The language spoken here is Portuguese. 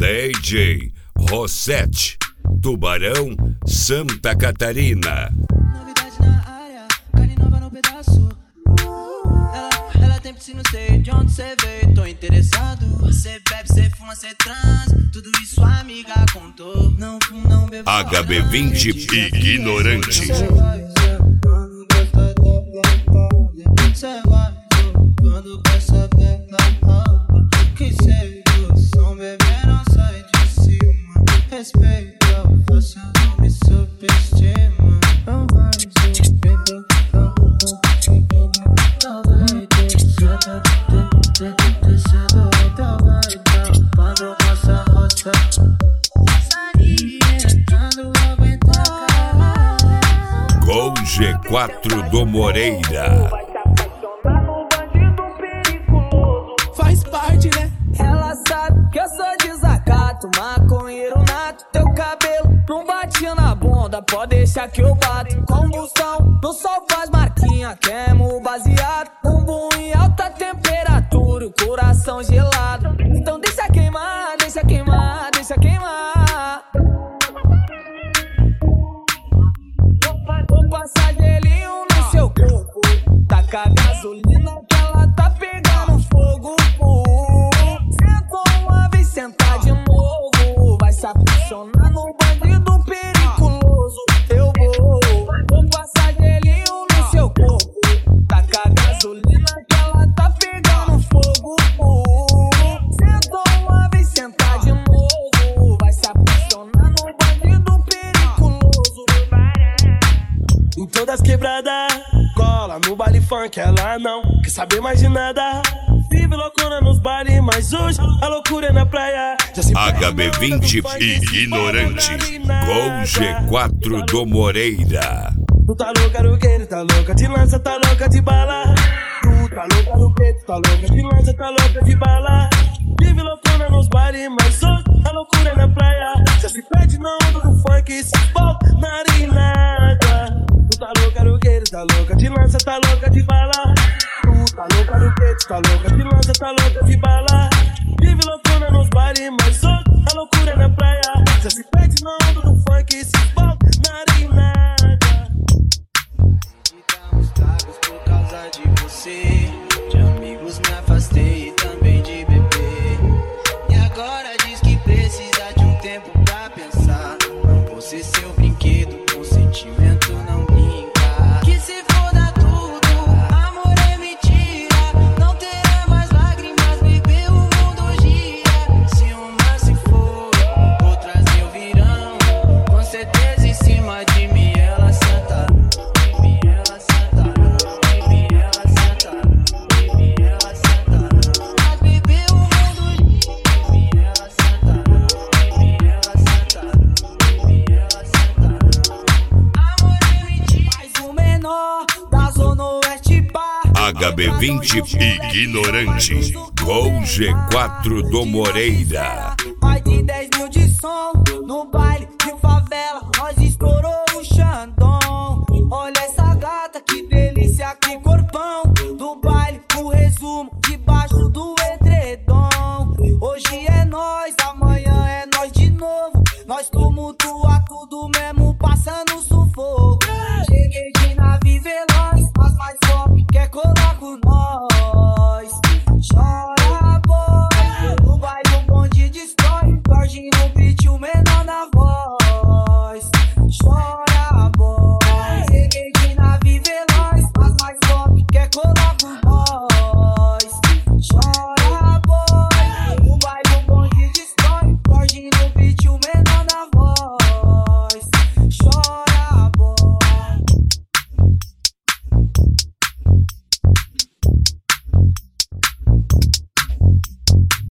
DJ Rossetti, Tubarão, Santa Catarina. Novidade na área, carne nova no pedaço. Ela tem piscina, não sei de onde cê veio, tô interessado. Cê bebe, cê fuma, cê transa, tudo isso a amiga contou. Não fumo, não bebo. HB20 Ignorante. Cê vai quando quer saber da alma. Que sei do som, bebê não sai de cima. Respeita, você não me subestima. Não vai Gol G4 do Moreira. faz parte, né? Ela sabe que eu sou desacato, maconheiro nato. Teu cabelo não batia na bunda, pode deixar que eu bato. Combustão, no sol faz marquinha, queimo baseado. Bumbum em alta temperatura, o coração gelado. Então deixa queimar, deixa queimar, deixa queimar. Vou passar gelinho no seu corpo, taca gasolina que ela tá pegando fogo. Sentou uma vez, sentar de novo. Vai se apaixonar no bandido periculoso. Eu vou passar gelinho no seu corpo, taca gasolina que ela tá pegando fogo. Sentou uma vez, sentar de novo. Vai se apaixonar no bandido periculoso. Em todas quebradas, cola no baile funk, ela não quer saber mais de nada. Vive loucura nos bailes, mas hoje a loucura é na praia. HB20 Ignorante. Gol G4 do Moreira. Tu tá louca no queiro, tá louca de lança, tá louca de bala. Tu tá louca no peito, tá louca de lança, tá louca de bala. Vive loucura nos bailes, mas hoje a loucura é na praia. Já se perde na onda do funk e se volta na arenada. Tu tá louca no queiro, tá louca de lança, tá louca de bala. Tu tá louca no peito, tá louca de lança, tá louca de bala. Vive loucura nos bailes, mas hoje a loucura é na praia. Já se perde na onda do funk e se volta na arenada. Me dá uns tragos por causa de você. De amigos me afastei e também de beber. E agora diz que precisa de um tempo pra pensar. Não vou ser seu brinquedo, com sentimento não brinca. Que se foda tudo, amor é mentira. Não terá mais lágrimas, bebê, o mundo gira. Se uma se for, outras eu virão. Com certeza em cima de mim ela senta. HB20 Ignorante. Gol G4 do Moreira. Mais de 10 mil de som no baile de favela, nós estourou o Xandão. Olha essa gata, que delícia, que corpão. Do baile, o resumo, debaixo do edredom. Hoje é nós, amanhã é nós de novo. Nós tumultua tudo mesmo, passando sufoco. Cheguei de nave veloz, as mais top quer colar com nós. Chora, boy, no baile o bonde destrói. Jorge no beat, o menor na voz. Chora, boy, cheguei de nave veloz, as mais top quer colar com nós.